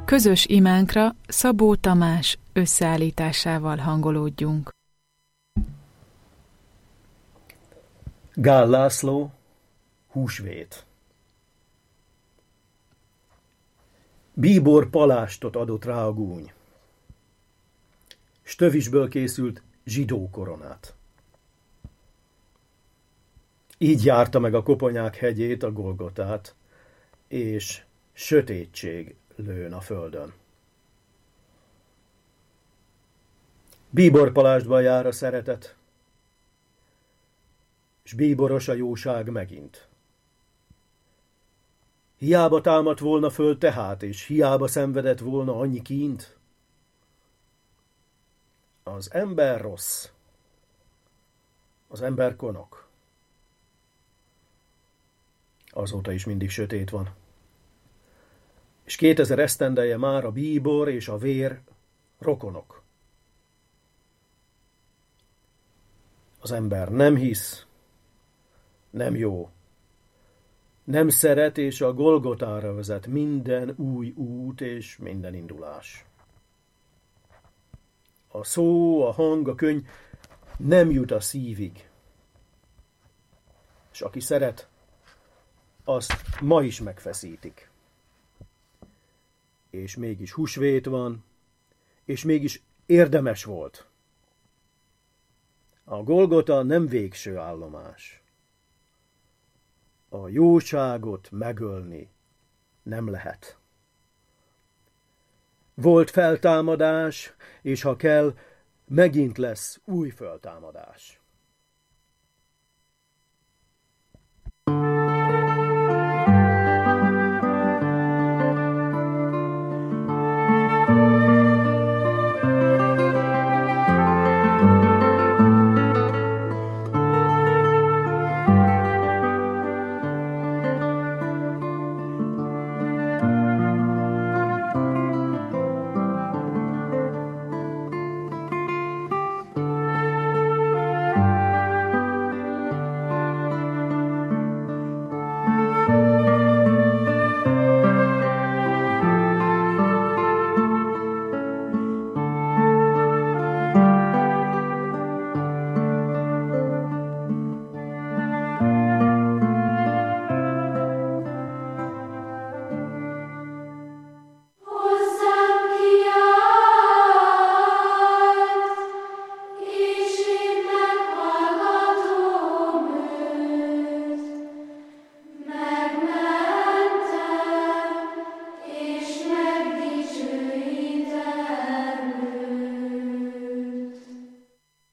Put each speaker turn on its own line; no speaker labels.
Közös imánkra Szabó Tamás összeállításával hangolódjunk.
Gál László, húsvét. Bíbor palástot adott rá a gúny, s tövisből készült zsidó koronát. Így járta meg a koponyák hegyét, a Golgotát, és sötétség lőn a földön. Bíbor palástban jár a szeretet, s bíboros a jóság megint. Hiába támadt volna föl tehát, és hiába szenvedett volna annyi kínt. Az ember rossz, az ember konok. Azóta is mindig sötét van. És 2000 esztendeje már a bíbor és a vér rokonok. Az ember nem hisz, nem jó, nem szeret, és a Golgotára vezet minden új út és minden indulás. A szó, a hang, a könyv nem jut a szívig. És aki szeret, azt ma is megfeszítik. És mégis húsvét van, és mégis érdemes volt. A Golgota nem végső állomás. A jóságot megölni nem lehet. Volt feltámadás, és ha kell, megint lesz új feltámadás.